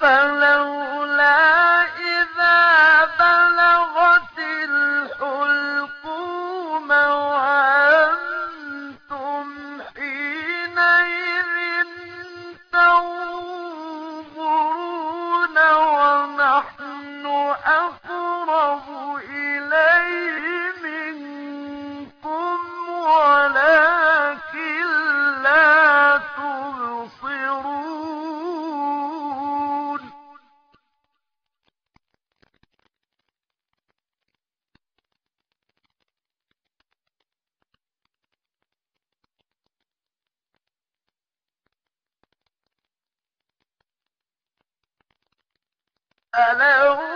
فلولا إذا بلغت الحلقوم وأنتم حينئذ تنظرون ونحن أقرب إليه منكم ولكن لا تبصرون. فلولا